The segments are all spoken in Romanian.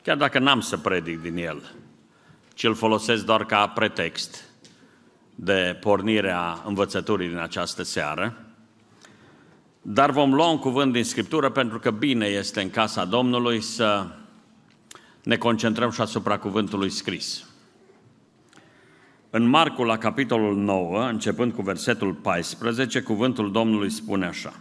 chiar dacă n-am să predic din el, ci îl folosesc doar ca pretext de pornire a învățăturii din această seară. Dar vom lua un cuvânt din Scriptură pentru că bine este în casa Domnului să ne concentrăm și asupra cuvântului scris. În Marcu, la capitolul 9, începând cu versetul 14, cuvântul Domnului spune așa.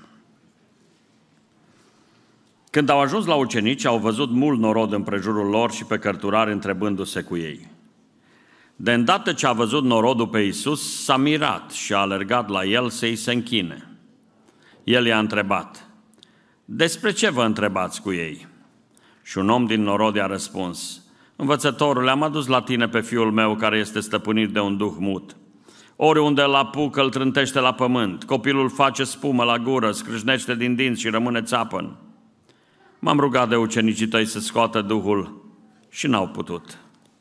Când au ajuns la ucenici, au văzut mult norod împrejurul lor și pe cărturari întrebându-se cu ei. De îndată ce a văzut norodul pe Iisus, s-a mirat și a alergat la el să-i se închine. El i-a întrebat, despre ce vă întrebați cu ei? Și un om din norod i-a răspuns, învățătorule, am adus la tine pe fiul meu care este stăpânit de un duh mut. Oriunde îl apucă, îl trântește la pământ. Copilul face spumă la gură, scrâșnește din dinți și rămâne țapăn. M-am rugat de ucenicii tăi să scoată duhul și n-au putut.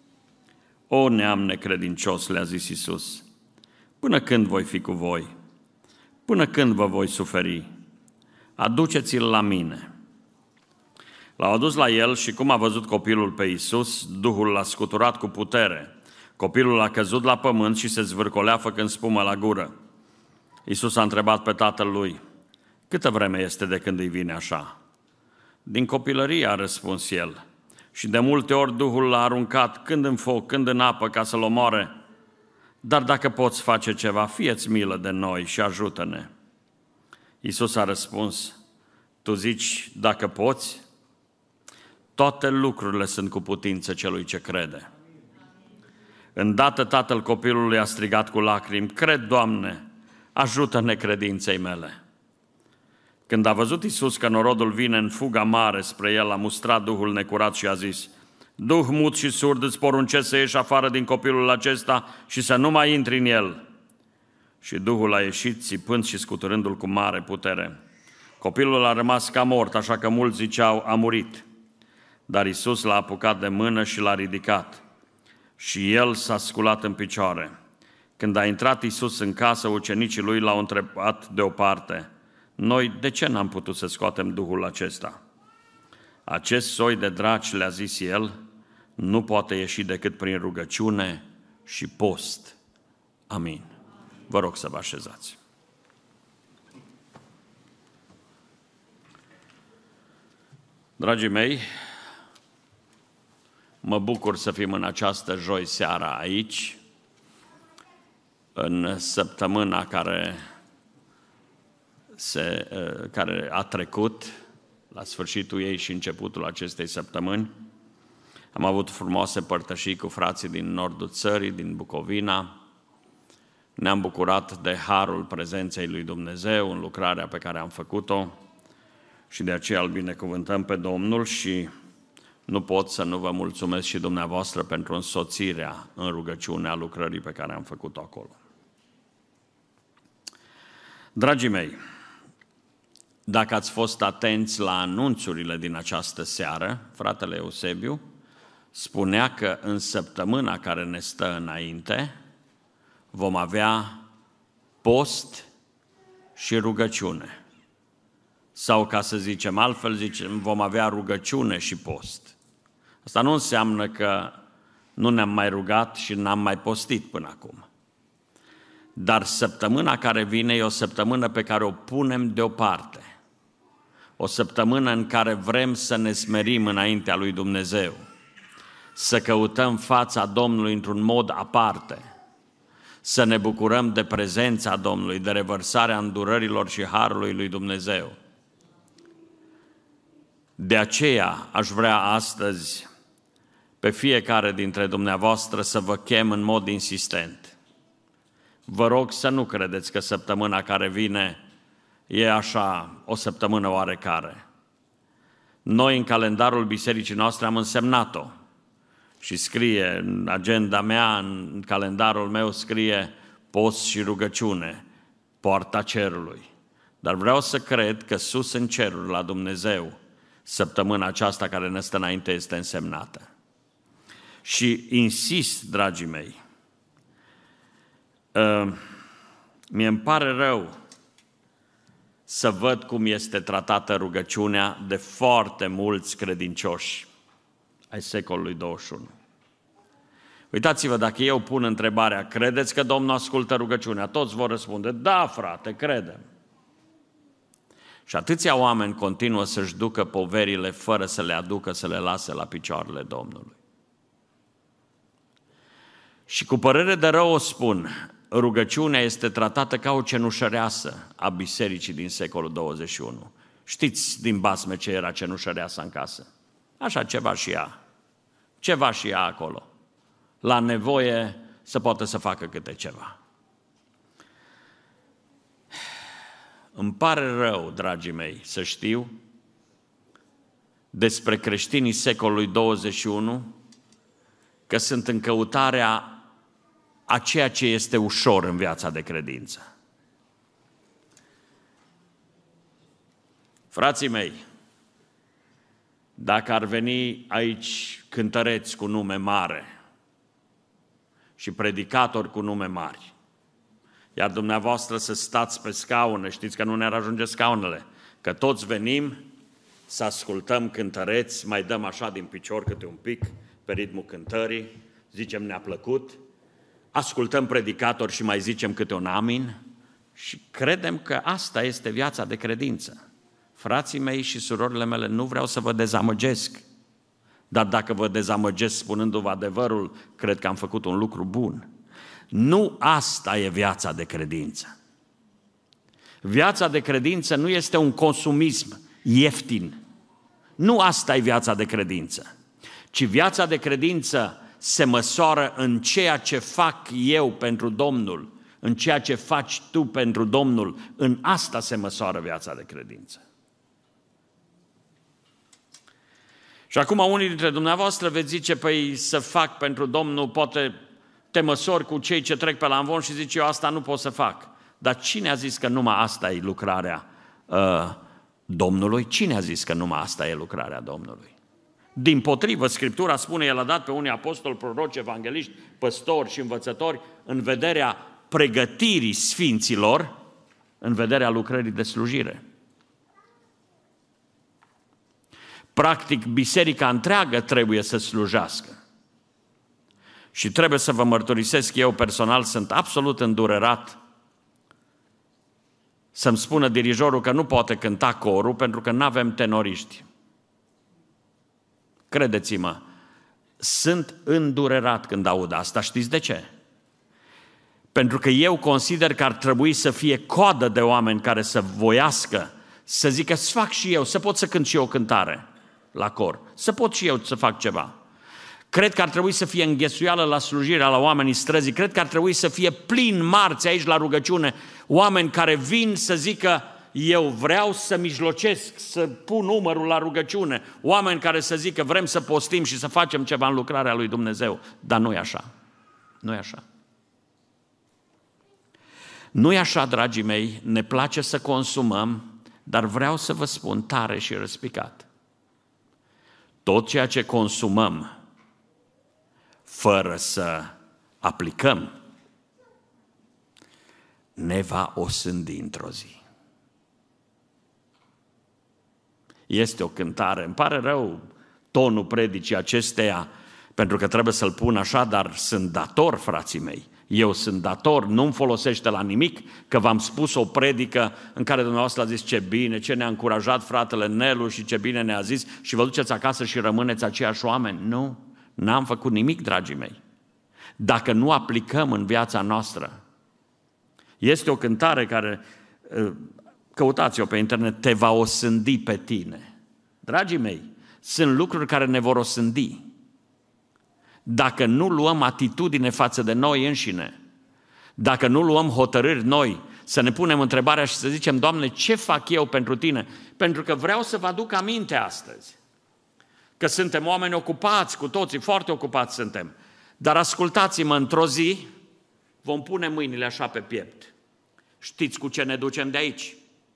O neam necredincios, le-a zis Iisus, până când voi fi cu voi? Până când vă voi suferi? Aduceți-l la mine. L-au adus la el și cum a văzut copilul pe Iisus, Duhul l-a scuturat cu putere. Copilul a căzut la pământ și se zvârcolea făcând spumă la gură. Iisus a întrebat pe tatăl lui, câtă vreme este de când îi vine așa? Din copilărie, a răspuns el, și de multe ori Duhul l-a aruncat când în foc, când în apă ca să-l omoare. Dar dacă poți face ceva, fie-ți milă de noi și ajută-ne. Iisus a răspuns, tu zici, dacă poți? Toate lucrurile sunt cu putință celui ce crede. Îndată tatăl copilului a strigat cu lacrimi, cred, Doamne, ajută necredinței mele. Când a văzut Iisus că norodul vine în fuga mare spre el, a mustrat duhul necurat și a zis, Duh mut și surd, îți poruncesc să ieși afară din copilul acesta și să nu mai intri în el. Și duhul a ieșit, țipând și scuturându-l cu mare putere. Copilul a rămas ca mort, așa că mulți ziceau, a murit. Dar Iisus l-a apucat de mână și l-a ridicat. Și el s-a sculat în picioare. Când a intrat Iisus în casă, ucenicii lui l-au întrebat deoparte, noi de ce n-am putut să scoatem duhul acesta? Acest soi de draci, le-a zis el, nu poate ieși decât prin rugăciune și post. Amin. Vă rog să vă așezați. Dragii mei, mă bucur să fim în această joi seara aici, în săptămâna care a trecut, la sfârșitul ei și începutul acestei săptămâni. Am avut frumoase părtășii cu frații din nordul țării, din Bucovina. Ne-am bucurat de harul prezenței lui Dumnezeu în lucrarea pe care am făcut-o și de aceea îl binecuvântăm pe Domnul și nu pot să nu vă mulțumesc și dumneavoastră pentru însoțirea în rugăciunea lucrării pe care am făcut-o acolo. Dragii mei, dacă ați fost atenți la anunțurile din această seară, fratele Eusebiu spunea că în săptămâna care ne stă înainte vom avea post și rugăciune. Sau, ca să zicem altfel, vom avea rugăciune și post. Asta nu înseamnă că nu ne-am mai rugat și n-am mai postit până acum. Dar săptămâna care vine e o săptămână pe care o punem deoparte. O săptămână în care vrem să ne smerim înaintea lui Dumnezeu, să căutăm fața Domnului într-un mod aparte, să ne bucurăm de prezența Domnului, de revărsarea îndurărilor și harului lui Dumnezeu. De aceea aș vrea astăzi pe fiecare dintre dumneavoastră să vă chem în mod insistent. Vă rog să nu credeți că săptămâna care vine e așa o săptămână oarecare. Noi în calendarul bisericii noastre am însemnat-o și scrie în agenda mea, în calendarul meu scrie post și rugăciune, poarta cerului. Dar vreau să cred că sus în ceruri la Dumnezeu săptămâna aceasta care ne stă înainte este însemnată. Și insist, dragii mei, mi-e pare rău să văd cum este tratată rugăciunea de foarte mulți credincioși ai secolului 21. Uitați-vă, dacă eu pun întrebarea, credeți că Domnul ascultă rugăciunea? Toți vor răspunde, da, frate, credem. Și atâția oameni continuă să-și ducă poverile fără să le aducă, să le lase la picioarele Domnului. Și cu părere de rău o spun, rugăciunea este tratată ca o cenușăreasă a bisericii din secolul 21. Știți din basme ce era cenușăreasa în casă? Așa ceva și ea. Ceva și ea acolo. La nevoie să poată să facă câte ceva. Îmi pare rău, dragii mei, să știu despre creștinii secolului 21 că sunt în căutarea a ceea ce este ușor în viața de credință. Frații mei, dacă ar veni aici cântăreți cu nume mare și predicatori cu nume mari, iar dumneavoastră să stați pe scaune, știți că nu ne-ar ajunge scaunele, că toți venim să ascultăm cântăreți, mai dăm așa din picior câte un pic pe ritmul cântării, zicem ne-a plăcut, ascultăm predicatori și mai zicem câte un amin și credem că asta este viața de credință. Frații mei și surorile mele, nu vreau să vă dezamăgesc, dar dacă vă dezamăgesc spunându-vă adevărul, cred că am făcut un lucru bun. Nu asta e viața de credință. Viața de credință nu este un consumism ieftin. Nu asta e viața de credință, ci viața de credință se măsoară în ceea ce fac eu pentru Domnul, în ceea ce faci tu pentru Domnul. În asta se măsoară viața de credință. Și acum unii dintre dumneavoastră veți zice, păi să fac pentru Domnul, poate te măsori cu cei ce trec pe la amvon și zici, eu asta nu pot să fac. Dar cine a zis că numai asta e lucrarea Domnului? Cine a zis că numai asta e lucrarea Domnului? Dimpotrivă, Scriptura spune, El a dat pe unii apostoli, proroci, evangeliști, păstori și învățători în vederea pregătirii sfinților, în vederea lucrării de slujire. Practic, biserica întreagă trebuie să slujească. Și trebuie să vă mărturisesc, eu personal sunt absolut îndurerat să-mi spună dirijorul că nu poate cânta corul pentru că nu avem tenoriști. Credeți-mă, sunt îndurerat când aud asta. Știți de ce? Pentru că eu consider că ar trebui să fie coadă de oameni care să voiască, să zică, să fac și eu, să pot să cânt și eu o cântare la cor, să pot și eu să fac ceva. Cred că ar trebui să fie înghesuială la slujirea la oamenii străzii, cred că ar trebui să fie plin marți aici la rugăciune, oameni care vin să zică, eu vreau să mijlocesc, să pun numărul la rugăciune, oameni care să zică, vrem să postim și să facem ceva în lucrarea lui Dumnezeu, dar nu e așa, nu e așa. Nu e așa, dragii mei, ne place să consumăm, dar vreau să vă spun tare și răspicat. Tot ceea ce consumăm, fără să aplicăm, ne va osândi într-o zi. Este o cântare, îmi pare rău tonul predicii acesteia, pentru că trebuie să-l pun așa, dar sunt dator, frații mei. Eu sunt dator, nu-mi folosește la nimic că v-am spus o predică în care dumneavoastră a zis ce bine, ce ne-a încurajat fratele Nelu și ce bine ne-a zis și vă duceți acasă și rămâneți aceiași oameni. Nu, n-am făcut nimic, dragii mei. Dacă nu aplicăm în viața noastră, este o cântare care, căutați-o pe internet, te va osândi pe tine. Dragii mei, sunt lucruri care ne vor osândi. Dacă nu luăm atitudine față de noi înșine, dacă nu luăm hotărâri noi, să ne punem întrebarea și să zicem, Doamne, ce fac eu pentru Tine? Pentru că vreau să vă aduc aminte astăzi că suntem oameni ocupați, cu toții, foarte ocupați suntem. Dar ascultați-mă, într-o zi vom pune mâinile așa pe piept. Știți cu ce ne ducem de aici?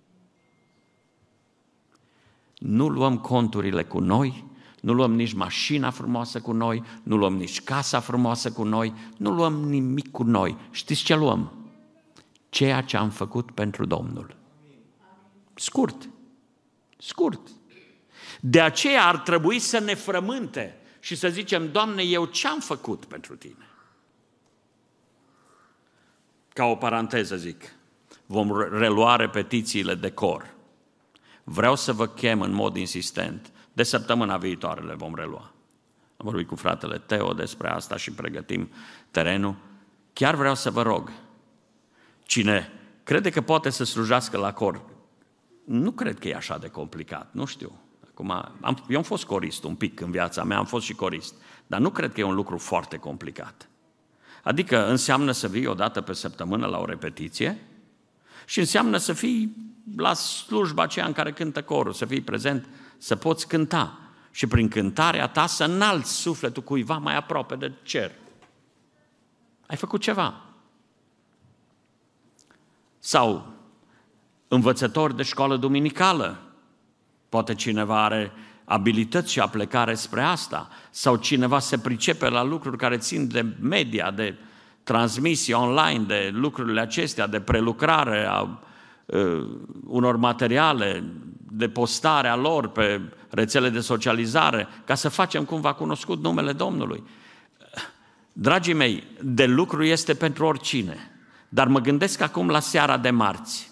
Nu luăm conturile cu noi, nu luăm nici mașina frumoasă cu noi, nu luăm nici casa frumoasă cu noi, nu luăm nimic cu noi. Știți ce luăm? Ceea ce am făcut pentru Domnul. Scurt. Scurt. De aceea ar trebui să ne frământe și să zicem, Doamne, eu ce-am făcut pentru Tine? Ca o paranteză zic, vom relua repetițiile de cor. Vreau să vă chem în mod insistent. De săptămâna viitoare le vom relua. Am vorbit cu fratele Teo despre asta și pregătim terenul. Chiar vreau să vă rog, cine crede că poate să slujească la cor, nu cred că e așa de complicat, nu știu. Acum, eu am fost corist un pic în viața mea, am fost și corist, dar nu cred că e un lucru foarte complicat. Adică înseamnă să vii o dată pe săptămână la o repetiție și înseamnă să fii la slujba aceea în care cântă corul, să fii prezent, să poți cânta și prin cântarea ta să înalți sufletul cuiva mai aproape de cer. Ai făcut ceva. Sau învățător de școală duminicală. Poate cineva are abilități și aplecare spre asta. Sau cineva se pricepe la lucruri care țin de media, de transmisie online, de lucrurile acestea, de prelucrare a unor materiale, de postare a lor pe rețele de socializare, ca să facem cumva cunoscut numele Domnului. Dragii mei, de lucru este pentru oricine. Dar mă gândesc acum la seara de marți.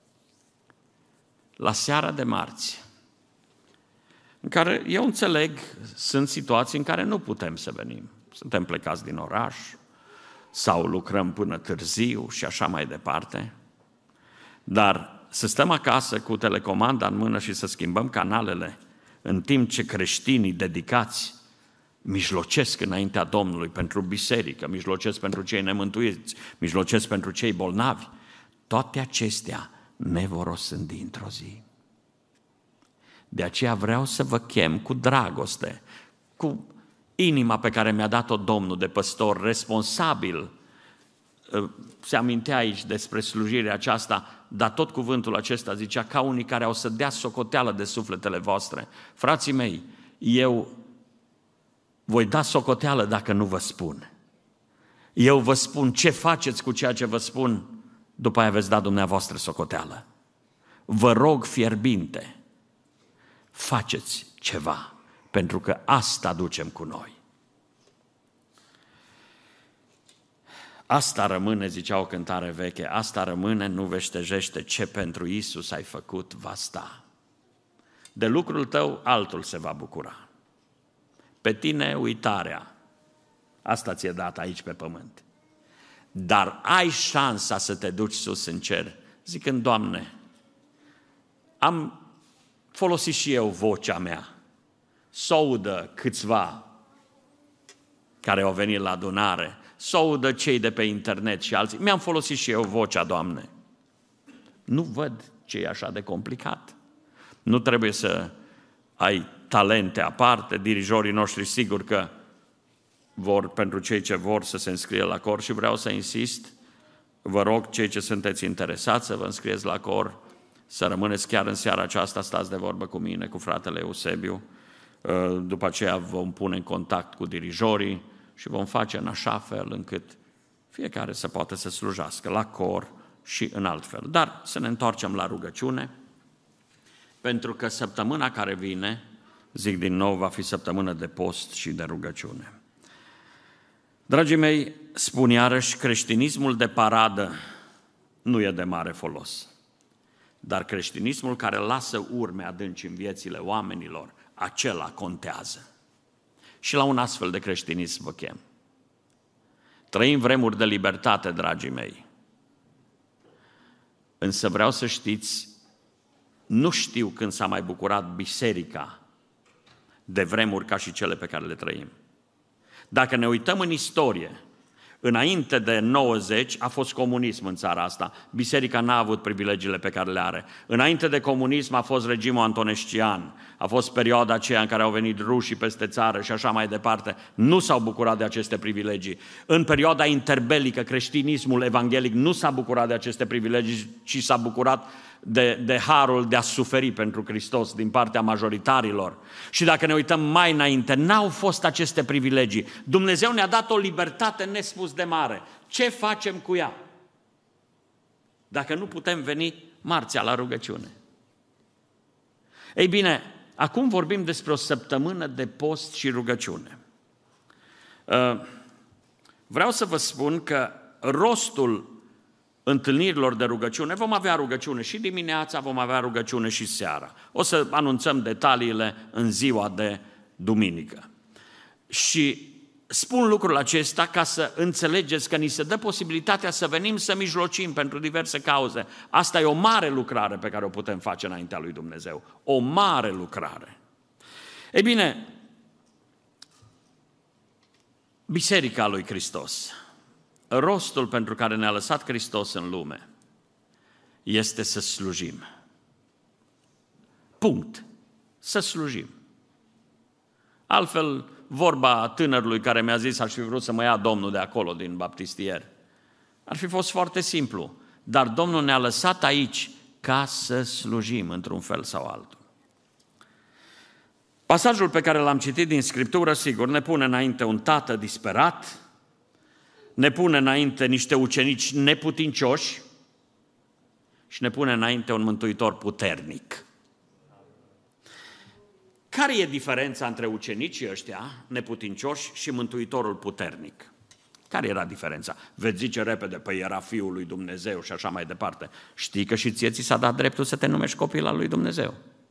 La seara de marți, în care eu înțeleg, sunt situații în care nu putem să venim. Suntem plecați din oraș sau lucrăm până târziu și așa mai departe. Dar să stăm acasă cu telecomanda în mână și să schimbăm canalele în timp ce creștinii dedicați mijlocesc înaintea Domnului pentru biserică, mijlocesc pentru cei nemântuiți, mijlocesc pentru cei bolnavi, toate acestea ne vor osândi într-o zi. De aceea vreau să vă chem cu dragoste, cu inima pe care mi-a dat-o Domnul de păstor responsabil. Se amintea aici despre slujirea aceasta, dar tot cuvântul acesta zicea ca unii care au să dea socoteală de sufletele voastre. Frații mei, eu voi da socoteală dacă nu vă spun. Eu vă spun ce faceți cu ceea ce vă spun, după aia veți da dumneavoastră socoteală. Vă rog fierbinte, faceți ceva, pentru că asta ducem cu noi. Asta rămâne, zicea o cântare veche, asta rămâne, nu veștejește, ce pentru Iisus ai făcut va sta. De lucrul tău altul se va bucura. Pe tine uitarea, asta ți-e dat aici pe pământ. Dar ai șansa să te duci sus în cer, zicând, Doamne, am folosit și eu vocea mea, s-o audă câțiva care au venit la adunare, s-o audă cei de pe internet și alții, mi-am folosit și eu vocea, Doamne. Nu văd ce e așa de complicat. Nu trebuie să ai talente aparte, dirijorii noștri sigur că vor, pentru cei ce vor să se înscrie la cor și vreau să insist, vă rog, cei ce sunteți interesați să vă înscrieți la cor, să rămâneți chiar în seara aceasta, stați de vorbă cu mine, cu fratele Eusebiu, după aceea vom pune în contact cu dirijorii și vom face în așa fel încât fiecare să poată să slujească la cor și în alt fel. Dar să ne întoarcem la rugăciune, pentru că săptămâna care vine, zic din nou, va fi săptămână de post și de rugăciune. Dragii mei, spun iarăși, creștinismul de paradă nu e de mare folos. Dar creștinismul care lasă urme adânci în viețile oamenilor, acela contează. Și la un astfel de creștinism vă chem. Trăim vremuri de libertate, dragii mei. Însă vreau să știți, nu știu când s-a mai bucurat biserica de vremuri ca și cele pe care le trăim. Dacă ne uităm în istorie, înainte de 90 a fost comunism în țara asta. Biserica n-a avut privilegiile pe care le are. Înainte de comunism a fost regimul antonescian. A fost perioada aceea în care au venit rușii peste țară și așa mai departe. Nu s-au bucurat de aceste privilegii. În perioada interbelică, creștinismul evanghelic nu s-a bucurat de aceste privilegii, ci s-a bucurat de harul de a suferi pentru Hristos din partea majoritarilor. Și dacă ne uităm mai înainte, n-au fost aceste privilegii. Dumnezeu ne-a dat o libertate nespus de mare. Ce facem cu ea? Dacă nu putem veni marțea la rugăciune. Ei bine, acum vorbim despre o săptămână de post și rugăciune. Vreau să vă spun că rostul întâlnirilor de rugăciune, vom avea rugăciune și dimineața, vom avea rugăciune și seara. O să anunțăm detaliile în ziua de duminică. Și spun lucrul acesta ca să înțelegeți că ni se dă posibilitatea să venim să mijlocim pentru diverse cauze. Asta e o mare lucrare pe care o putem face înaintea lui Dumnezeu. O mare lucrare. Ei bine, Biserica lui Hristos, rostul pentru care ne-a lăsat Hristos în lume este să slujim. Punct. Să slujim. Altfel, vorba tânărului care mi-a zis aș fi vrut să mă ia Domnul de acolo, din baptistier, ar fi fost foarte simplu. Dar Domnul ne-a lăsat aici ca să slujim într-un fel sau altul. Pasajul pe care l-am citit din Scriptură, sigur, ne pune înainte un tată disperat, ne pune înainte niște ucenici neputincioși și ne pune înainte un mântuitor puternic. Care e diferența între ucenicii ăștia neputincioși și mântuitorul puternic? Care era diferența? Veți zice repede, păi era Fiul lui Dumnezeu și așa mai departe. Știi că și ție ți s-a dat dreptul să te numești copil al lui Dumnezeu.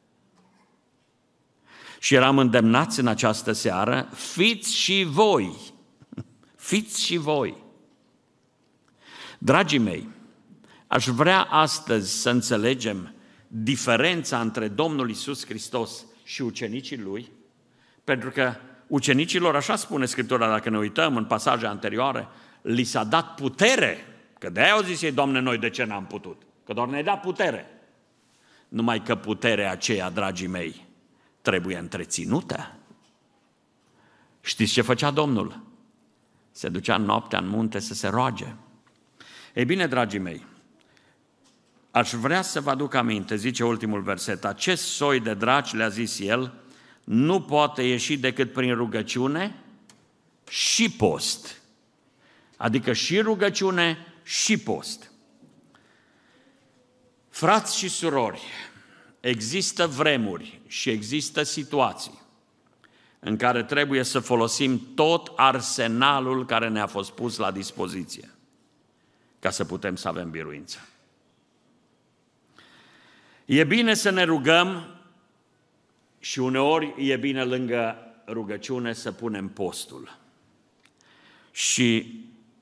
Și eram îndemnați în această seară, fiți și voi. Dragii mei, aș vrea astăzi să înțelegem diferența între Domnul Iisus Hristos și ucenicii Lui, pentru că ucenicilor, așa spune Scriptura, dacă ne uităm în pasaje anterioare, li s-a dat putere, că de-aia au zis ei, Doamne, noi de ce n-am putut? Că doar ne-ai dat putere. Numai că puterea aceea, dragii mei, trebuie întreținută. Știți ce făcea Domnul? Se ducea noaptea în munte să se roage. Ei bine, dragii mei, aș vrea să vă aduc aminte, zice ultimul verset, acest soi de draci, le-a zis el, nu poate ieși decât prin rugăciune și post. Adică și rugăciune și post. Frați și surori, există vremuri și există situații în care trebuie să folosim tot arsenalul care ne-a fost pus la dispoziție ca să putem să avem biruință. E bine să ne rugăm și uneori e bine lângă rugăciune să punem postul. Și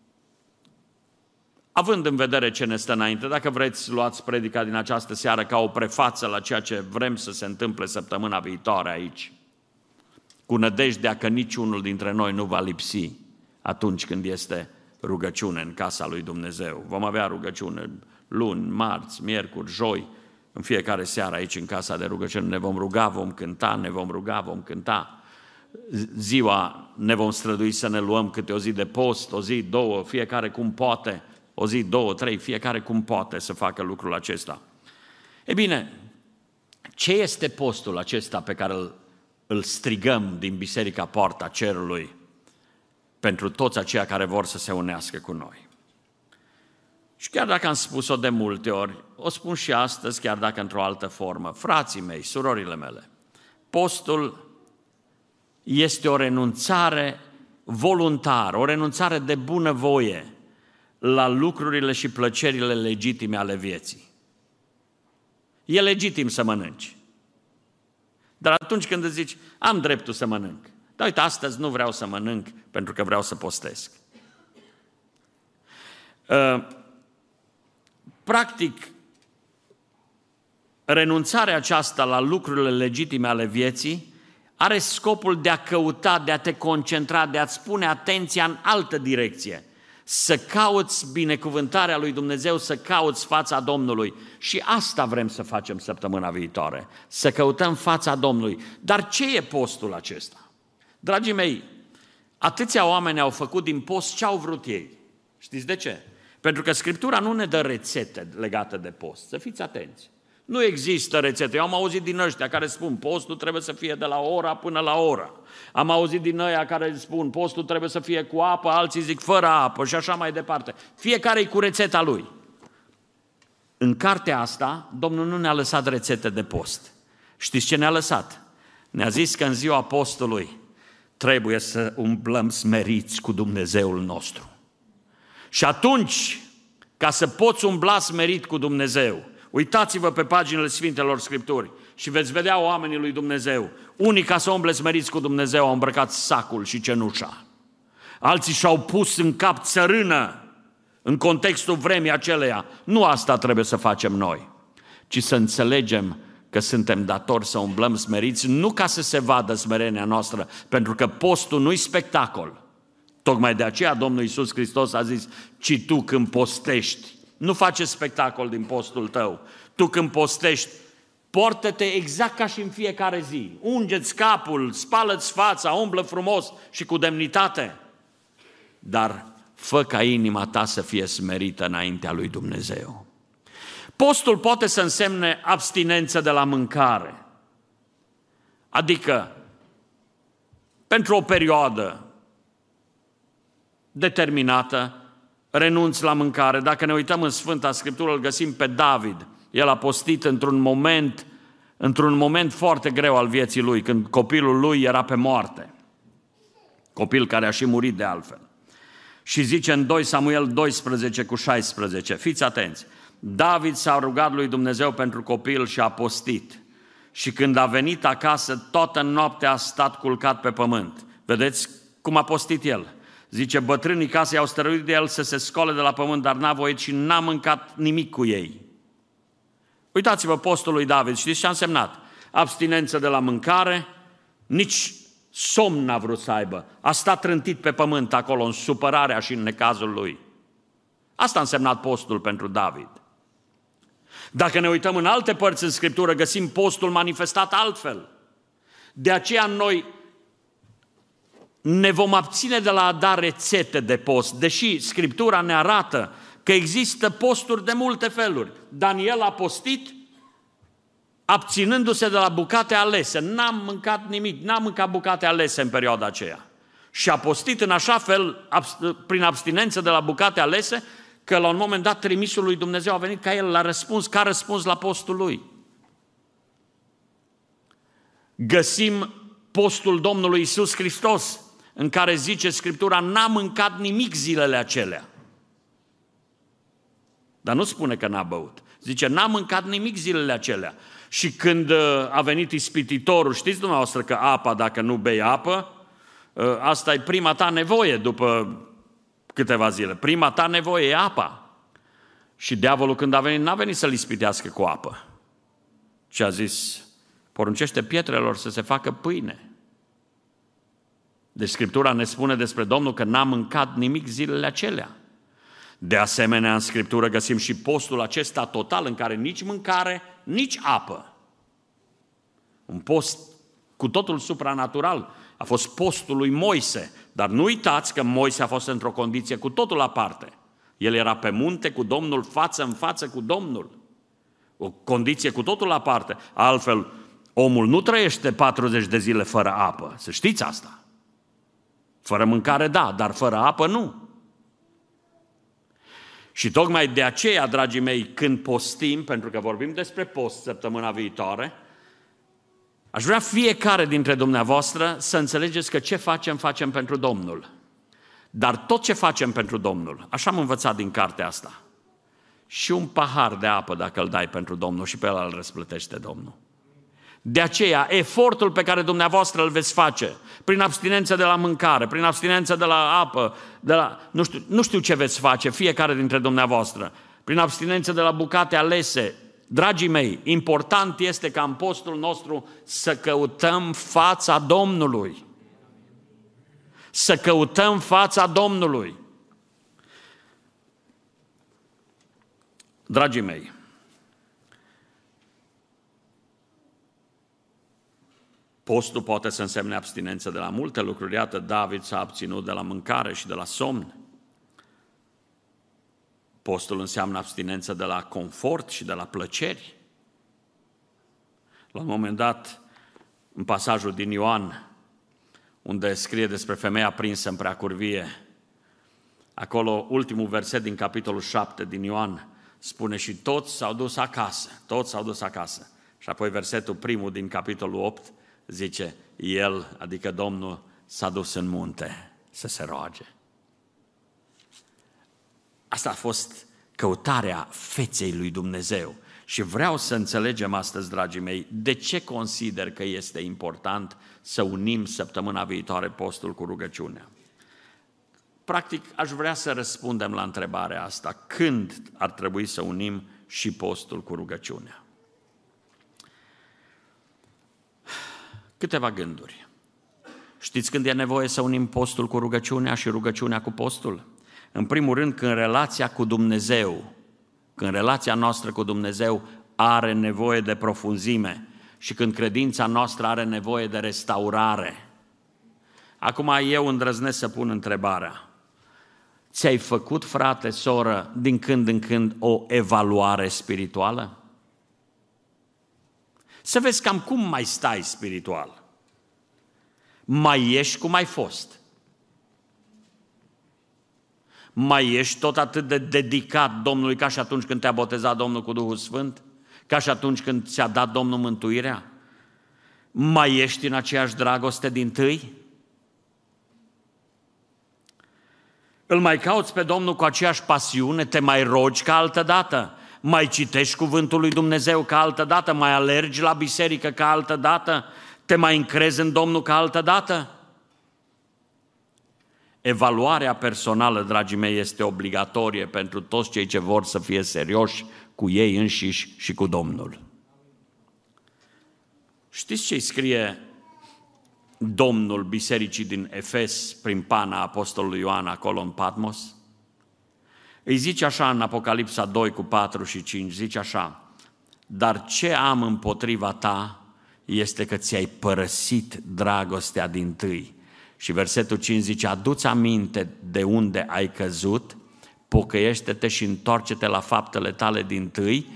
având în vedere ce ne stă înainte, dacă vreți, luați predica din această seară ca o prefață la ceea ce vrem să se întâmple săptămâna viitoare aici, cu nădejdea că niciunul dintre noi nu va lipsi atunci când este rugăciune în casa lui Dumnezeu. Vom avea rugăciune luni, marți, miercuri, joi, în fiecare seară aici în casa de rugăciune ne vom ruga, vom cânta, ne vom ruga, vom cânta. Ziua ne vom strădui să ne luăm câte o zi de post, o zi, două, fiecare cum poate, o zi, două, trei, fiecare cum poate să facă lucrul acesta. E bine, ce este postul acesta pe care îl strigăm din Biserica Poarta Cerului pentru toți aceia care vor să se unească cu noi? Și chiar dacă am spus-o de multe ori, o spun și astăzi, chiar dacă într-o altă formă. Frații mei, surorile mele, postul este o renunțare voluntară, o renunțare de bunăvoie la lucrurile și plăcerile legitime ale vieții. E legitim să mănânci. Dar atunci când îți zici, am dreptul să mănânc, dar uite, astăzi nu vreau să mănânc pentru că vreau să postesc. Practic, renunțarea aceasta la lucrurile legitime ale vieții are scopul de a căuta, de a te concentra, de a-ți pune atenția în altă direcție. Să cauți binecuvântarea lui Dumnezeu, să cauți fața Domnului. Și asta vrem să facem săptămâna viitoare, să căutăm fața Domnului. Dar ce e postul acesta? Dragii mei, atâția oameni au făcut din post ce au vrut ei. Știți de ce? Pentru că Scriptura nu ne dă rețete legate de post. Să fiți atenți. Nu există rețete. Eu am auzit din ăștia care spun postul trebuie să fie de la ora până la ora. Am auzit din ăia care spun postul trebuie să fie cu apă, alții zic fără apă și așa mai departe. Fiecare-i cu rețeta lui. În cartea asta, Domnul nu ne-a lăsat rețete de post. Știți ce ne-a lăsat? Ne-a zis că în ziua postului trebuie să umblăm smeriți cu Dumnezeul nostru. Și atunci, ca să poți umbla smerit cu Dumnezeu, uitați-vă pe paginile Sfintelor Scripturi și veți vedea oamenii lui Dumnezeu. Unii, ca să umble smeriți cu Dumnezeu, au îmbrăcat sacul și cenușa. Alții și-au pus în cap țărână în contextul vremii aceleia. Nu asta trebuie să facem noi, ci să înțelegem că suntem datori să umblăm smeriți, nu ca să se vadă smerenia noastră, pentru că postul nu-i spectacol. Tocmai de aceea Domnul Iisus Hristos a zis, ci tu când postești, nu faci spectacol din postul tău. Tu când postești, portă-te exact ca și în fiecare zi. Unge-ți capul, spală-ți fața, umblă frumos și cu demnitate. Dar fă ca inima ta să fie smerită înaintea lui Dumnezeu. Postul poate să însemne abstinență de la mâncare. Adică, pentru o perioadă determinată, renunți la mâncare. Dacă ne uităm în Sfânta Scriptură, îl găsim pe David. El a postit într-un moment foarte greu al vieții lui, când copilul lui era pe moarte. Copil care a și murit de altfel. Și zice în 2 Samuel 12:16, fiți atenți, David s-a rugat lui Dumnezeu pentru copil și a postit. Și când a venit acasă, toată noaptea a stat culcat pe pământ. Vedeți cum a postit el? Zice, bătrânii casei au stăruit de el să se scole de la pământ, dar n-a voit și n-a mâncat nimic cu ei. Uitați-vă postul lui David, știți ce a însemnat? Abstinență de la mâncare, nici somn n-a vrut să aibă. A stat trântit pe pământ acolo în supărarea și în necazul lui. Asta a însemnat postul pentru David. Dacă ne uităm în alte părți în Scriptură, găsim postul manifestat altfel. De aceea noi ne vom abține de la a da rețete de post, deși Scriptura ne arată că există posturi de multe feluri. Daniel a postit abținându-se de la bucate alese. N-am mâncat nimic, n-am mâncat bucate alese în perioada aceea. Și a postit în așa fel, prin abstinență de la bucate alese, că la un moment dat trimisul lui Dumnezeu a venit ca el ca răspuns la postul lui. Găsim postul Domnului Iisus Hristos, în care zice Scriptura, n-a mâncat nimic zilele acelea. Dar nu spune că n-a băut. Zice, n-a mâncat nimic zilele acelea. Și când a venit ispititorul, știți dumneavoastră că apa, dacă nu bei apă, asta e prima ta nevoie după câteva zile. Prima ta nevoie e apa. Și diavolul când a venit, n-a venit să-l ispitească cu apă. Și a zis, poruncește pietrelor să se facă pâine. Deci Scriptura ne spune despre Domnul că n-a mâncat nimic zilele acelea. De asemenea, în Scriptură găsim și postul acesta total în care nici mâncare, nici apă. Un post cu totul supranatural. A fost postul lui Moise. Dar nu uitați că Moise a fost într-o condiție cu totul aparte. El era pe munte cu Domnul, față în față cu Domnul. O condiție cu totul aparte. Altfel, omul nu trăiește 40 de zile fără apă. Să știți asta. Fără mâncare, da, dar fără apă, nu. Și tocmai de aceea, dragii mei, când postim, pentru că vorbim despre post săptămâna viitoare, aș vrea fiecare dintre dumneavoastră să înțelegeți că ce facem pentru Domnul. Dar tot ce facem pentru Domnul, așa am învățat din cartea asta, și un pahar de apă dacă îl dai pentru Domnul și pe ăla îl răsplătește Domnul. De aceea, efortul pe care dumneavoastră îl veți face, prin abstinență de la mâncare, prin abstinență de la apă, nu știu ce veți face, fiecare dintre dumneavoastră, prin abstinență de la bucate alese, dragii mei, important este ca în postul nostru să căutăm fața Domnului. Să căutăm fața Domnului. Dragii mei, postul poate să însemne abstinență de la multe lucruri. Iată, David s-a abținut de la mâncare și de la somn. Postul înseamnă abstinență de la confort și de la plăceri. La un moment dat, în pasajul din Ioan, unde scrie despre femeia prinsă în preacurvie, acolo, ultimul verset din capitolul 7 din Ioan, spune și toți s-au dus acasă. Și apoi versetul primul din capitolul 8, zice, el, adică Domnul, s-a dus în munte să se roage. Asta a fost căutarea feței lui Dumnezeu. Și vreau să înțelegem astăzi, dragii mei, de ce consider că este important să unim săptămâna viitoare postul cu rugăciunea. Practic, aș vrea să răspundem la întrebarea asta. Când ar trebui să unim și postul cu rugăciunea? Câteva gânduri. Știți când e nevoie să unim postul cu rugăciunea și rugăciunea cu postul? În primul rând, când relația cu Dumnezeu, când relația noastră cu Dumnezeu are nevoie de profunzime și când credința noastră are nevoie de restaurare. Acum eu îndrăznesc să pun întrebarea. Ți-ai făcut, frate, soră, din când în când o evaluare spirituală? Să vezi cam cum mai stai spiritual. Mai ești cum ai fost. Mai ești tot atât de dedicat Domnului ca și atunci când te-a botezat Domnul cu Duhul Sfânt? Ca și atunci când ți-a dat Domnul mântuirea? Mai ești în aceeași dragoste dintâi? Îl mai cauți pe Domnul cu aceeași pasiune? Te mai rogi ca altădată? Mai citești cuvântul lui Dumnezeu ca altădată? Mai alergi la biserică ca altădată? Te mai încrezi în Domnul ca altădată? Evaluarea personală, dragii mei, este obligatorie pentru toți cei ce vor să fie serioși cu ei înșiși și cu Domnul. Știți ce-i scrie Domnul bisericii din Efes prin pana apostolului Ioan acolo în Patmos? Îi zice așa în Apocalipsa 2 cu 4 și 5, zice așa: dar ce am împotriva ta este că ți-ai părăsit dragostea dintâi. Și versetul 5 zice: adu-ți aminte de unde ai căzut, pocăiește-te și întoarce-te la faptele tale dintâi,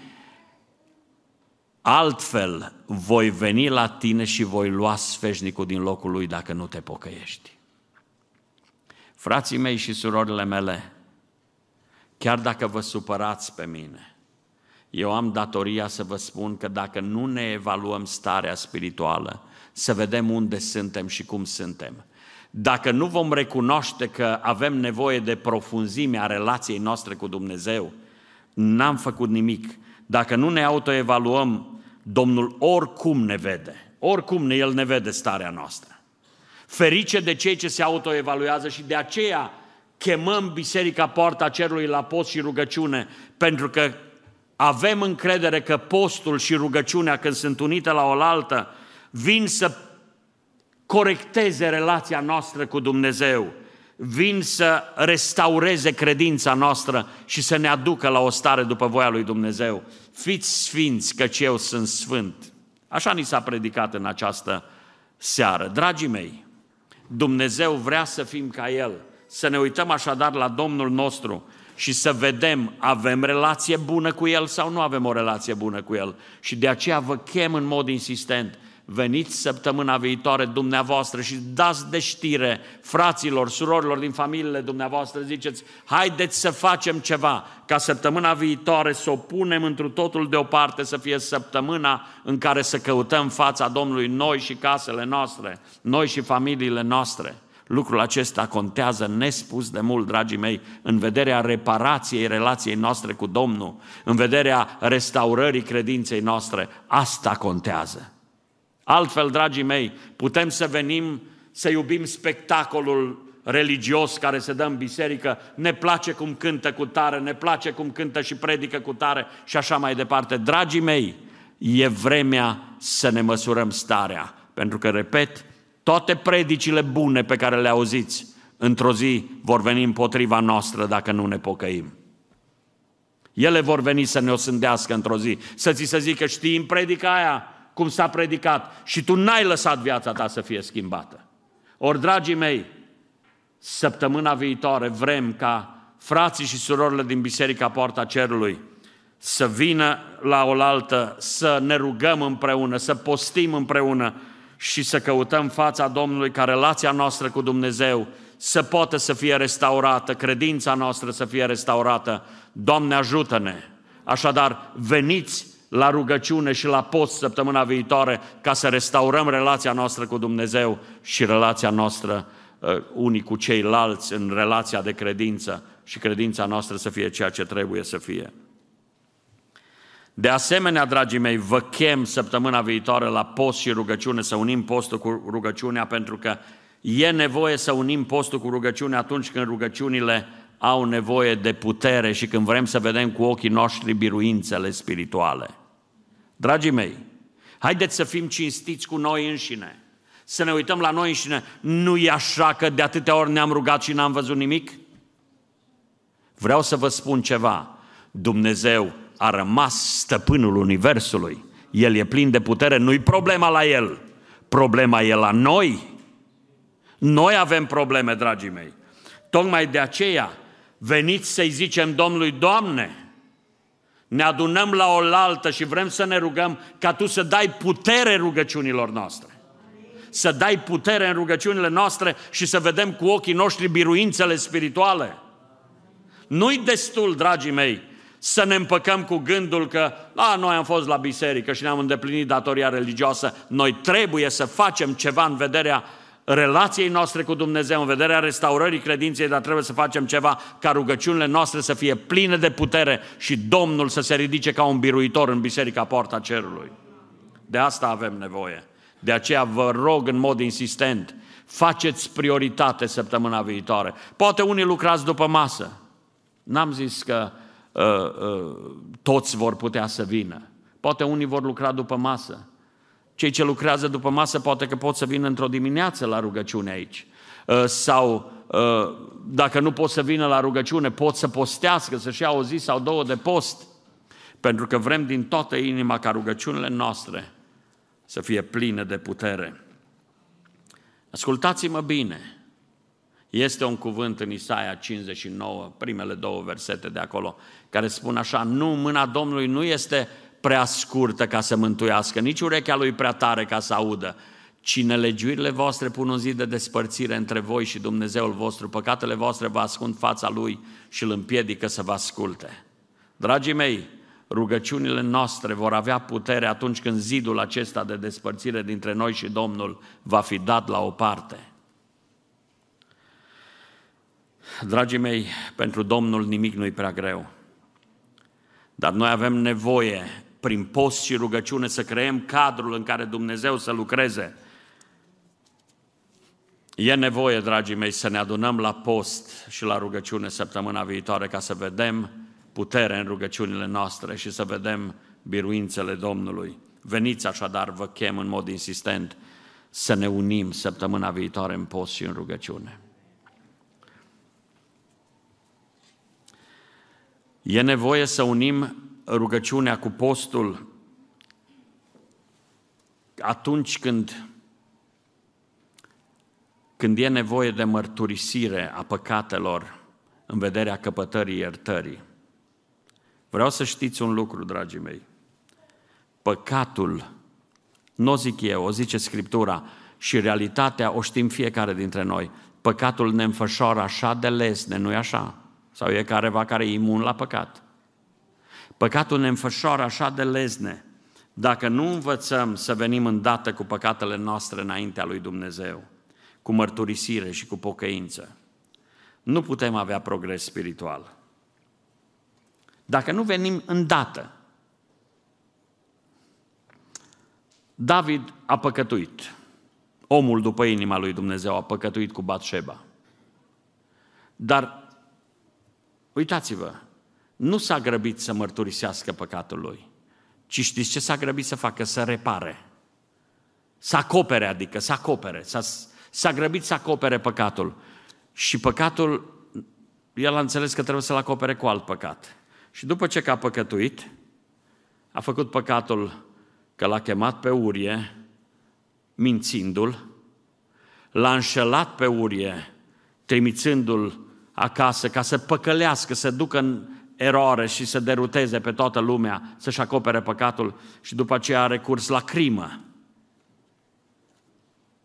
altfel voi veni la tine și voi lua sfeșnicul din locul lui dacă nu te pocăiești. Frații mei și surorile mele, chiar dacă vă supărați pe mine, eu am datoria să vă spun că dacă nu ne evaluăm starea spirituală, să vedem unde suntem și cum suntem, dacă nu vom recunoaște că avem nevoie de profunzimea relației noastre cu Dumnezeu, n-am făcut nimic. Dacă nu ne autoevaluăm, Domnul oricum ne vede, El ne vede starea noastră. Ferice de cei ce se autoevaluează și de aceea chemăm Biserica Poarta Cerului la post și rugăciune, pentru că avem încredere că postul și rugăciunea, când sunt unite la oaltă, vin să corecteze relația noastră cu Dumnezeu, vin să restaureze credința noastră și să ne aducă la o stare după voia lui Dumnezeu. Fiți sfinți, căci eu sunt sfânt. Așa ni s-a predicat în această seară. Dragii mei, Dumnezeu vrea să fim ca El, să ne uităm așadar la Domnul nostru și să vedem, avem relație bună cu El sau nu avem o relație bună cu El. Și de aceea vă chem în mod insistent: veniți săptămâna viitoare dumneavoastră și dați de știre fraților, surorilor din familiile dumneavoastră, ziceți: haideți să facem ceva, ca săptămâna viitoare să o punem întru totul deoparte, să fie săptămâna în care să căutăm fața Domnului noi și casele noastre, noi și familiile noastre. Lucrul acesta contează nespus de mult, dragii mei, în vederea reparației relației noastre cu Domnul, în vederea restaurării credinței noastre. Asta contează. Altfel, dragii mei, putem să venim să iubim spectacolul religios care se dă în biserică, ne place cum cântă cu tare, ne place cum cântă și predică cu tare și așa mai departe. Dragii mei, e vremea să ne măsurăm starea, pentru că, repet, toate predicile bune pe care le auziți, într-o zi vor veni împotriva noastră dacă nu ne pocăim. Ele vor veni să ne osândească într-o zi, să ți se zică: știi, în predica aia cum s-a predicat și tu n-ai lăsat viața ta să fie schimbată. Ori, dragii mei, săptămâna viitoare vrem ca frații și surorile din Biserica Poarta Cerului să vină la oaltă, să ne rugăm împreună, să postim împreună și să căutăm fața Domnului, ca relația noastră cu Dumnezeu să poată să fie restaurată, credința noastră să fie restaurată. Doamne, ajută-ne! Așadar, veniți la rugăciune și la post săptămâna viitoare ca să restaurăm relația noastră cu Dumnezeu și relația noastră unii cu ceilalți în relația de credință și credința noastră să fie ceea ce trebuie să fie. De asemenea, dragii mei, vă chem săptămâna viitoare la post și rugăciune, să unim postul cu rugăciunea, pentru că e nevoie să unim postul cu rugăciunea atunci când rugăciunile au nevoie de putere și când vrem să vedem cu ochii noștri biruințele spirituale. Dragii mei, haideți să fim cinstiți cu noi înșine, să ne uităm la noi înșine. Nu e așa că de atâtea ori ne-am rugat și n-am văzut nimic? Vreau să vă spun ceva. Dumnezeu a rămas stăpânul universului. El e plin de putere, nu-i problema la El. Problema e la noi. Noi avem probleme, dragii mei. Tocmai de aceea, veniți să-i zicem Domnului: Doamne, ne adunăm la oaltă și vrem să ne rugăm ca Tu să dai putere rugăciunilor noastre. Să dai putere în rugăciunile noastre și să vedem cu ochii noștri biruințele spirituale. Nu-i destul, dragii mei, să ne împăcăm cu gândul că noi am fost la biserică și ne-am îndeplinit datoria religioasă. Noi trebuie să facem ceva în vederea relației noastre cu Dumnezeu, în vederea restaurării credinței, dar trebuie să facem ceva ca rugăciunile noastre să fie pline de putere și Domnul să se ridice ca un biruitor în Biserica Poarta Cerului. De asta avem nevoie. De aceea vă rog în mod insistent, faceți prioritate săptămâna viitoare. Poate unii lucrați după masă. N-am zis că toți vor putea să vină. Poate unii vor lucra după masă. Cei ce lucrează după masă poate că pot să vină într-o dimineață la rugăciune aici. Sau dacă nu pot să vină la rugăciune, pot să postească, să-și ia o zi sau două de post. Pentru că vrem din toată inima ca rugăciunile noastre să fie pline de putere. Ascultați-mă bine. Este un cuvânt în Isaia 59, primele două versete de acolo, care spun așa: nu, mâna Domnului nu este prea scurtă ca să mântuiască, nici urechea Lui prea tare ca să audă, ci nelegiuirile voastre pun un zid de despărțire între voi și Dumnezeul vostru, păcatele voastre vă ascund fața Lui și îl împiedică să vă asculte. Dragii mei, rugăciunile noastre vor avea putere atunci când zidul acesta de despărțire dintre noi și Domnul va fi dat la o parte. Dragii mei, pentru Domnul nimic nu-i prea greu. Dar noi avem nevoie, prin post și rugăciune, să creăm cadrul în care Dumnezeu să lucreze. E nevoie, dragii mei, să ne adunăm la post și la rugăciune săptămâna viitoare ca să vedem putere în rugăciunile noastre și să vedem biruințele Domnului. Veniți așadar, vă chem în mod insistent să ne unim săptămâna viitoare în post și în rugăciune. E nevoie să unim rugăciunea cu postul atunci când e nevoie de mărturisire a păcatelor în vederea căpătării iertării. Vreau să știți un lucru, dragii mei. Păcatul, nu o zic eu, o zice Scriptura și realitatea o știm fiecare dintre noi. Păcatul ne înfășoară așa de lesne, nu-i așa? Sau e careva care e imun la păcat? Păcatul ne înfășoară așa de lesne. Dacă nu învățăm să venim îndată cu păcatele noastre înaintea lui Dumnezeu, cu mărturisire și cu pocăință, nu putem avea progres spiritual. Dacă nu venim îndată. David a păcătuit. Omul după inima lui Dumnezeu a păcătuit cu Batșeba. Dar uitați-vă, nu s-a grăbit să mărturisească păcatul lui, ci știți ce s-a grăbit să facă? Să repare. Să acopere, adică să acopere. S-a grăbit să acopere păcatul. Și păcatul, el a înțeles că trebuie să-l acopere cu alt păcat. Și după ce a păcătuit, a făcut păcatul că l-a chemat pe Urie, mințindu-l, l-a înșelat pe Urie, trimițându-l acasă ca să păcălească, să ducă în eroare și să deruteze pe toată lumea, să-și acopere păcatul și după aceea a recurs la crimă.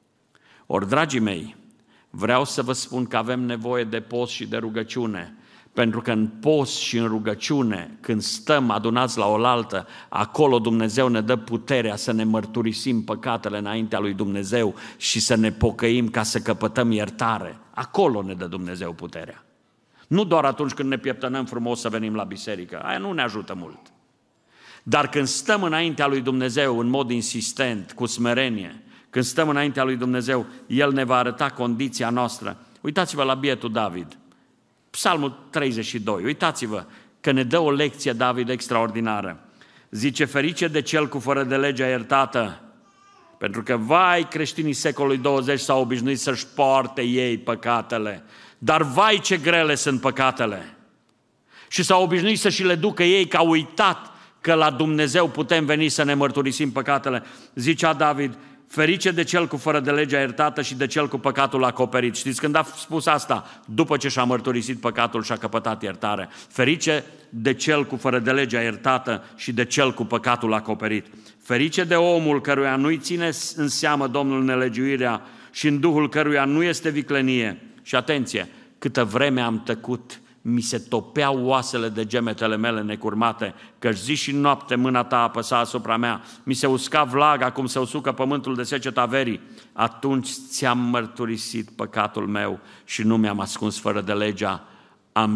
Ori, dragii mei, vreau să vă spun că avem nevoie de post și de rugăciune Pentru că în post și în rugăciune, când stăm adunați la oaltă, acolo Dumnezeu ne dă puterea să ne mărturisim păcatele înaintea lui Dumnezeu și să ne pocăim ca să căpătăm iertare. Acolo ne dă Dumnezeu puterea. Nu doar atunci când ne pieptănăm frumos să venim la biserică, aia nu ne ajută mult. Dar când stăm înaintea lui Dumnezeu în mod insistent, cu smerenie, când stăm înaintea lui Dumnezeu, El ne va arăta condiția noastră. Uitați-vă la bietul David, Psalmul 32, uitați-vă că ne dă o lecție David extraordinară. Zice, ferice de cel cu fără de legea iertată, pentru că, vai, creștinii secolului 20 s-au obișnuit să-și poarte ei păcatele, dar vai ce grele sunt păcatele. Și s-au obișnuit să și le ducă ei, că au uitat că la Dumnezeu putem veni să ne mărturisim păcatele. Zicea David, ferice de cel cu fără de legea iertată și de cel cu păcatul acoperit. Știți când a spus asta? După ce și-a mărturisit păcatul și a căpătat iertare. Ferice de cel cu fără de legea iertată și de cel cu păcatul acoperit. Ferice de omul căruia nu-i ține în seamă Domnul nelegiuirea și în duhul căruia nu este viclenie. Și atenție, câtă vreme am tăcut, mi se topeau oasele de gemetele mele necurmate, căci zi și noapte mâna ta apăsa asupra mea, mi se usca vlaga cum se usucă pământul de seceta verii. Atunci ți-am mărturisit păcatul meu și nu mi-am ascuns fără de legea. Am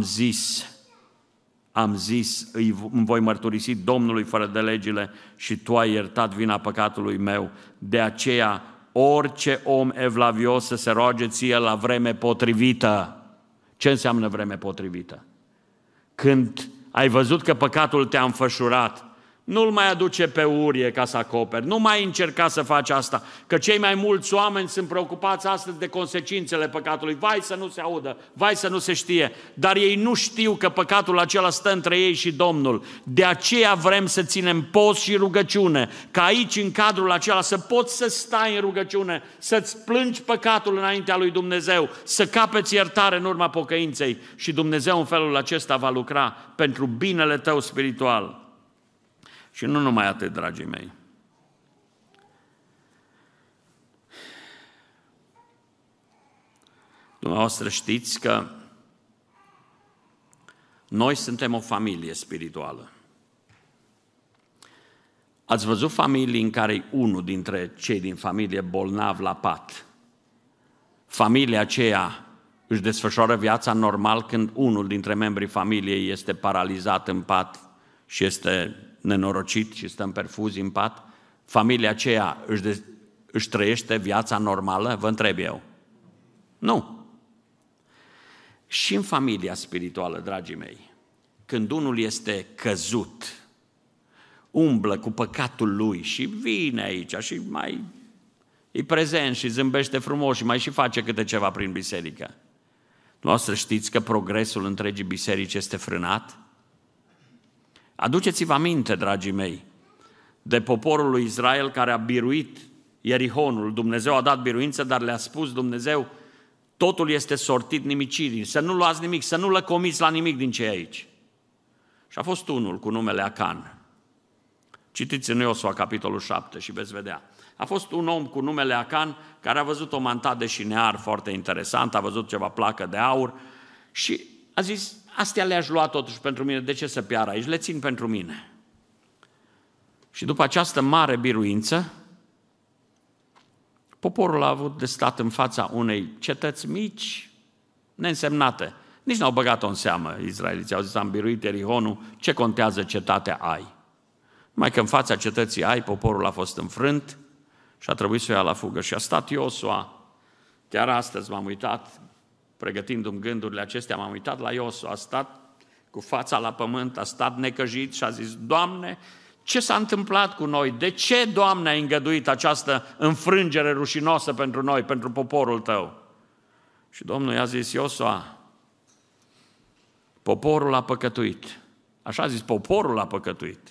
zis, îmi voi mărturisi Domnului fără de legile și tu ai iertat vina păcatului meu. De aceea, orice om evlavios să se roage ție la vreme potrivită. Ce înseamnă vreme potrivită? Când ai văzut că păcatul te-a înfășurat, nu-l mai aduce pe urie ca să acoperi, nu mai încerca să faci asta, că cei mai mulți oameni sunt preocupați astăzi de consecințele păcatului. Vai să nu se audă, vai să nu se știe, dar ei nu știu că păcatul acela stă între ei și Domnul. De aceea vrem să ținem post și rugăciune, ca aici, în cadrul acela, să poți să stai în rugăciune, să-ți plângi păcatul înaintea lui Dumnezeu, să capeți iertare în urma pocăinței și Dumnezeu în felul acesta va lucra pentru binele tău spiritual. Și nu numai atât, dragii mei. Dumneavoastră știți că noi suntem o familie spirituală. Ați văzut familii în care unul dintre cei din familie bolnav la pat. Familia aceea își desfășoară viața normal când unul dintre membrii familiei este paralizat în pat și este nenorocit și stă în perfuzii în pat. Familia aceea își trăiește viața normală? Vă întreb eu. Nu. Și în familia spirituală, dragii mei, când unul este căzut, umblă cu păcatul lui și vine aici și mai e prezent și zâmbește frumos și mai și face câte ceva prin biserică. Noastră știți că progresul întregii biserici este frânat? Aduceți-vă aminte, dragii mei, de poporul lui Israel care a biruit Ierihonul. Dumnezeu a dat biruință, dar le-a spus Dumnezeu, totul este sortit nimicirii, să nu luați nimic, să nu lăcomiți la nimic din ce e aici. Și a fost unul cu numele Acan. Citiți în Iosua, capitolul 7 și veți vedea. A fost un om cu numele Acan care a văzut o mantat de șinear foarte interesant, a văzut ceva placă de aur și a zis, astea le-aș lua totuși pentru mine, de ce să piară aici? Le țin pentru mine. Și după această mare biruință, poporul a avut de stat în fața unei cetăți mici, neînsemnate. Nici n-au băgat-o în seamă izraeliții, au zis, am biruit Ierihonul, ce contează cetatea Ai? Numai că în fața cetății Ai, poporul a fost înfrânt și a trebuit să o ia la fugă. Și a stat Iosua, chiar astăzi m-am uitat, pregătindu-mi gândurile acestea, m-am uitat la Iosua, a stat cu fața la pământ, a stat necăjit și a zis, Doamne, ce s-a întâmplat cu noi? De ce, Doamne, ai îngăduit această înfrângere rușinoasă pentru noi, pentru poporul Tău? Și Domnul i-a zis, Iosua, poporul a păcătuit. Așa a zis, poporul a păcătuit.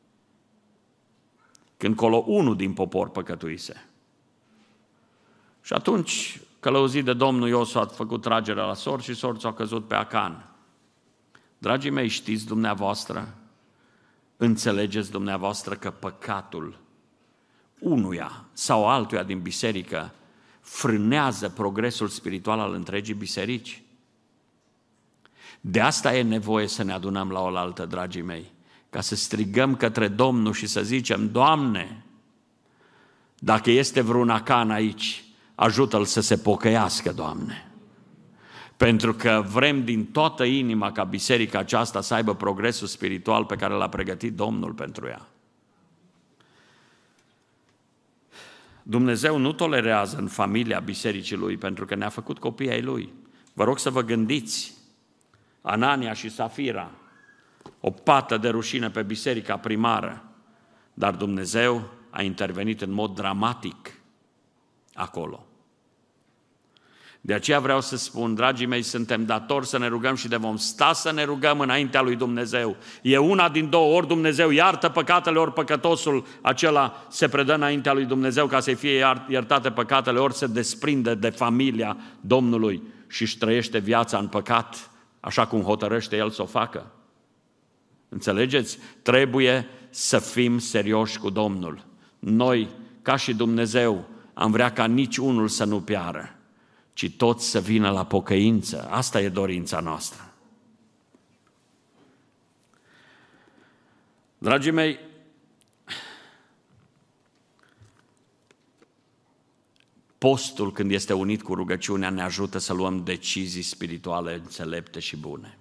Când colo unul din popor păcătuise. Și atunci, călăuzit de Domnul, Iosua a făcut tragerea la sorți și sorții au căzut pe Acan. Dragii mei, știți dumneavoastră, înțelegeți dumneavoastră că păcatul unuia sau altuia din biserică frânează progresul spiritual al întregii biserici? De asta e nevoie să ne adunăm la oaltă, dragii mei, ca să strigăm către Domnul și să zicem: Doamne, dacă este vreun acan aici, ajută-l să se pocăiască, Doamne. Pentru că vrem din toată inima ca biserica aceasta să aibă progresul spiritual pe care l-a pregătit Domnul pentru ea. Dumnezeu nu tolerează în familia bisericii Lui, pentru că ne-a făcut copii ai Lui. Vă rog să vă gândiți, Anania și Safira, o pată de rușine pe biserica primară, dar Dumnezeu a intervenit în mod dramatic acolo. De aceea vreau să spun, dragii mei, suntem datori să ne rugăm și de vom sta să ne rugăm înaintea lui Dumnezeu. E una din două, ori Dumnezeu iartă păcatele, ori păcătosul acela se predă înaintea lui Dumnezeu ca să-i fie iertate păcatele, ori se desprinde de familia Domnului și își trăiește viața în păcat, așa cum hotărăște El să o facă. Înțelegeți? Trebuie să fim serioși cu Domnul. Noi, ca și Dumnezeu, am vrea ca nici unul să nu piară, ci toți să vină la pocăință. Asta e dorința noastră. Dragii mei, postul, când este unit cu rugăciunea, ne ajută să luăm decizii spirituale înțelepte și bune.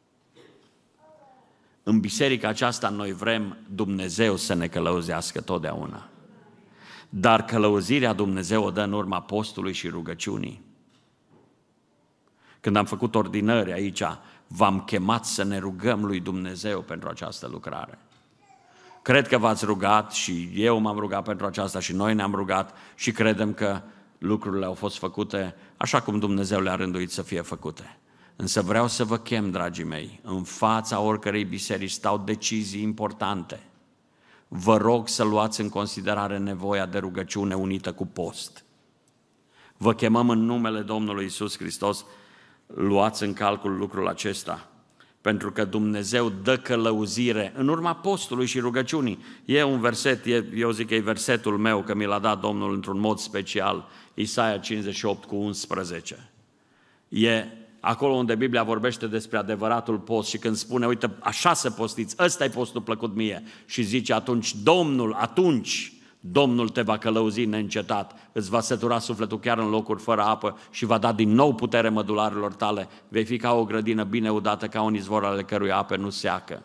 În biserica aceasta noi vrem Dumnezeu să ne călăuzească totdeauna. Dar călăuzirea Dumnezeu o dă în urma postului și rugăciunii. Când am făcut ordinări aici, v-am chemat să ne rugăm lui Dumnezeu pentru această lucrare. Cred că v-ați rugat și eu m-am rugat pentru aceasta și noi ne-am rugat și credem că lucrurile au fost făcute așa cum Dumnezeu le-a rânduit să fie făcute. Însă vreau să vă chem, dragii mei, în fața oricărei biserici stau decizii importante. Vă rog să luați în considerare nevoia de rugăciune unită cu post. Vă chemăm în numele Domnului Iisus Hristos, luați în calcul lucrul acesta, pentru că Dumnezeu dă călăuzire în urma postului și rugăciunii. E un verset, eu zic că e versetul meu, că mi l-a dat Domnul într-un mod special, Isaia 58:11. E acolo unde Biblia vorbește despre adevăratul post și când spune, uite, așa să postiți, ăsta e postul plăcut mie, și zice atunci Domnul te va călăuzi neîncetat, îți va sătura sufletul chiar în locuri fără apă și va da din nou putere mădularilor tale, vei fi ca o grădină bine udată, ca un izvor ale cărui ape nu seacă.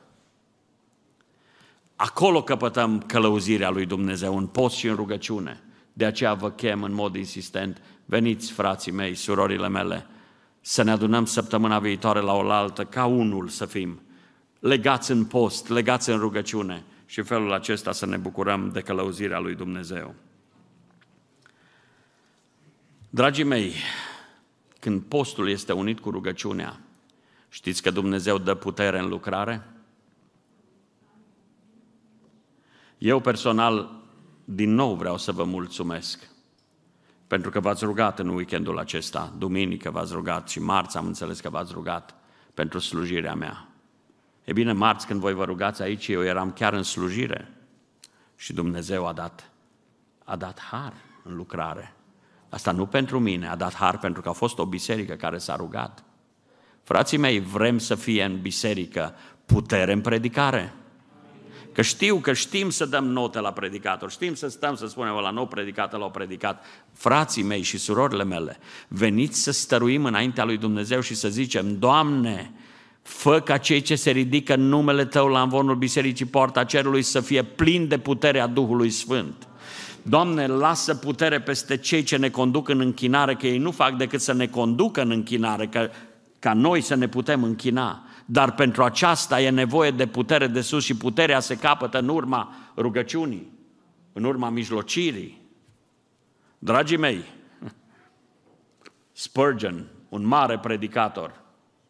Acolo căpătăm călăuzirea lui Dumnezeu, în post și în rugăciune. De aceea vă chem în mod insistent, veniți, frații mei, surorile mele, să ne adunăm săptămâna viitoare la oaltă, ca unul să fim, legați în post, legați în rugăciune și în felul acesta să ne bucurăm de călăuzirea lui Dumnezeu. Dragii mei, când postul este unit cu rugăciunea, știți că Dumnezeu dă putere în lucrare? Eu personal, din nou vreau să vă mulțumesc, pentru că v-ați rugat în weekendul acesta, duminică v-ați rugat și marți am înțeles că v-ați rugat pentru slujirea mea. E bine, marți când voi vă rugați aici, eu eram chiar în slujire și Dumnezeu a dat har în lucrare. Asta nu pentru mine, a dat har pentru că a fost o biserică care s-a rugat. Frații mei, vrem să fie în biserică putere în predicare. Că știm să dăm note la predicator, știm să stăm să spunem la nou predicat, l-au predicat. Frații mei și surorile mele, veniți să stăruim înaintea lui Dumnezeu și să zicem, Doamne, fă ca cei ce se ridică în numele Tău la amvonul Bisericii Poarta Cerului să fie plini de puterea Duhului Sfânt. Doamne, lasă putere peste cei ce ne conduc în închinare, că ei nu fac decât să ne conducă în închinare, ca noi să ne putem închina. Dar pentru aceasta e nevoie de putere de sus și puterea se capătă în urma rugăciunii, în urma mijlocirii. Dragii mei, Spurgeon, un mare predicator,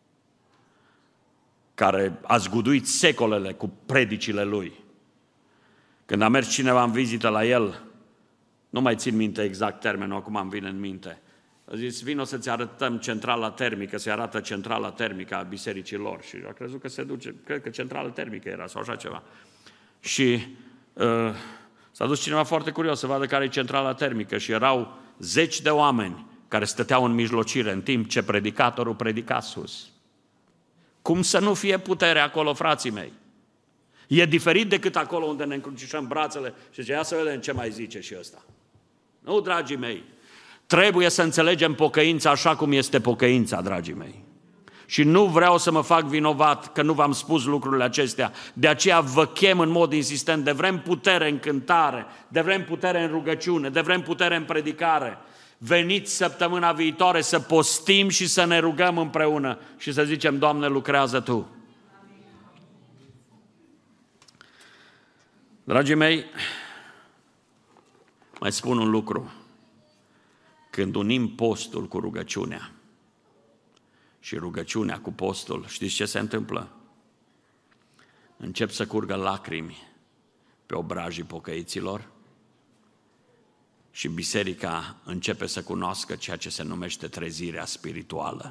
care a zguduit secolele cu predicile lui, când a mers cineva în vizită la el, nu mai țin minte exact termenul, acum îmi vine în minte, a zis, vino să-ți arătăm centrala termică, se arată centrala termică a bisericii lor. Și a crezut că se duce, cred că centrala termică era sau așa ceva. Și s-a dus cineva foarte curios să vadă care e centrala termică și erau 10 de oameni care stăteau în mijlocire în timp ce predicatorul predica sus. Cum să nu fie putere acolo, frații mei? E diferit decât acolo unde ne încrucișăm brațele și zice, ia să vedem ce mai zice și ăsta. Nu, dragii mei, trebuie să înțelegem pocăința așa cum este pocăința, dragii mei. Și nu vreau să mă fac vinovat că nu v-am spus lucrurile acestea, de aceea vă chem în mod insistent, de vrem putere în cântare, de vrem putere în rugăciune, de vrem putere în predicare. Veniți săptămâna viitoare să postim și să ne rugăm împreună și să zicem, Doamne, lucrează Tu. Dragii mei, mai spun un lucru. Când unim postul cu rugăciunea și rugăciunea cu postul, știți ce se întâmplă? Încep să curgă lacrimi pe obrajii pocăiților și biserica începe să cunoască ceea ce se numește trezirea spirituală.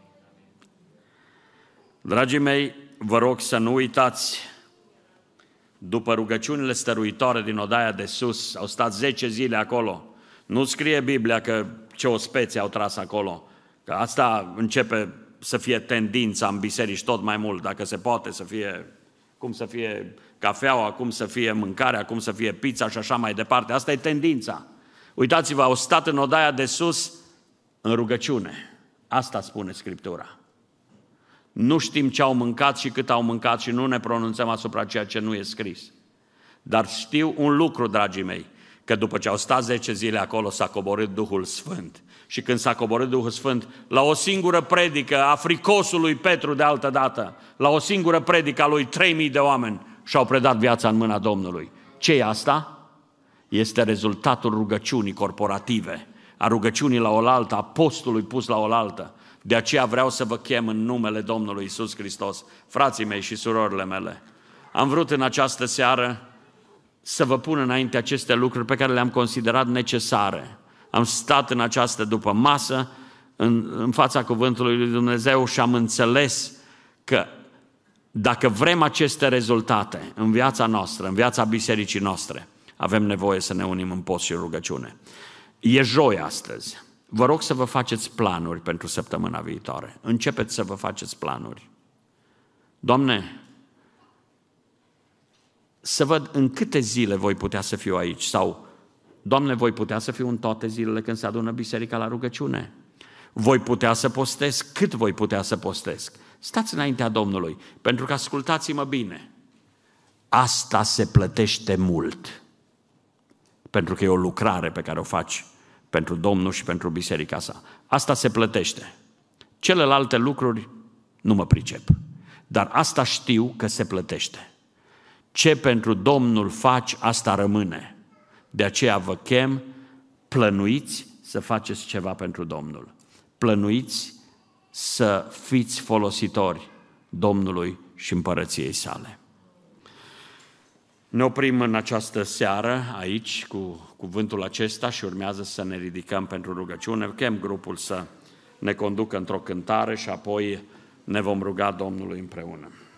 Dragii mei, vă rog să nu uitați, după rugăciunile stăruitoare din odaia de sus, au stat 10 zile acolo. Nu scrie Biblia că ce ospeți au tras acolo, că asta începe să fie tendința în biserici tot mai mult, dacă se poate să fie, cum să fie cafeaua, cum să fie mâncarea, cum să fie pizza și așa mai departe. Asta e tendința. Uitați-vă, au stat în odaia de sus în rugăciune. Asta spune Scriptura. Nu știm ce au mâncat și cât au mâncat și nu ne pronunțăm asupra ceea ce nu e scris. Dar știu un lucru, dragii mei, că după ce au stat 10 zile acolo s-a coborât Duhul Sfânt. Și când s-a coborât Duhul Sfânt, la o singură predică a fricosului Petru de altă dată, la o singură predică a lui 3000 de oameni și-au predat viața în mâna Domnului. Ce e asta? Este rezultatul rugăciunii corporative, a rugăciunii la oaltă, a postului pus la oaltă. De aceea vreau să vă chem în numele Domnului Iisus Hristos, frații mei și surorile mele. Am vrut în această seară să vă pun înainte aceste lucruri pe care le-am considerat necesare. Am stat în această după masă, în fața cuvântului lui Dumnezeu și am înțeles că dacă vrem aceste rezultate în viața noastră, în viața bisericii noastre, avem nevoie să ne unim în post și rugăciune. E joi astăzi. Vă rog să vă faceți planuri pentru săptămâna viitoare. Începeți să vă faceți planuri. Doamne, să văd în câte zile voi putea să fiu aici sau, Doamne, voi putea să fiu în toate zilele când se adună biserica la rugăciune. Voi putea să postez, cât voi putea să postez. Stați înaintea Domnului, pentru că ascultați-mă bine. Asta se plătește mult, pentru că e o lucrare pe care o faci pentru Domnul și pentru biserica sa. Asta se plătește. Celelalte lucruri nu mă pricep, dar asta știu că se plătește. Ce pentru Domnul faci, asta rămâne. De aceea vă chem, plănuiți să faceți ceva pentru Domnul. Plănuiți să fiți folositori Domnului și împărăției sale. Ne oprim în această seară aici cu cuvântul acesta și urmează să ne ridicăm pentru rugăciune. Chem grupul să ne conducă într-o cântare și apoi ne vom ruga Domnului împreună.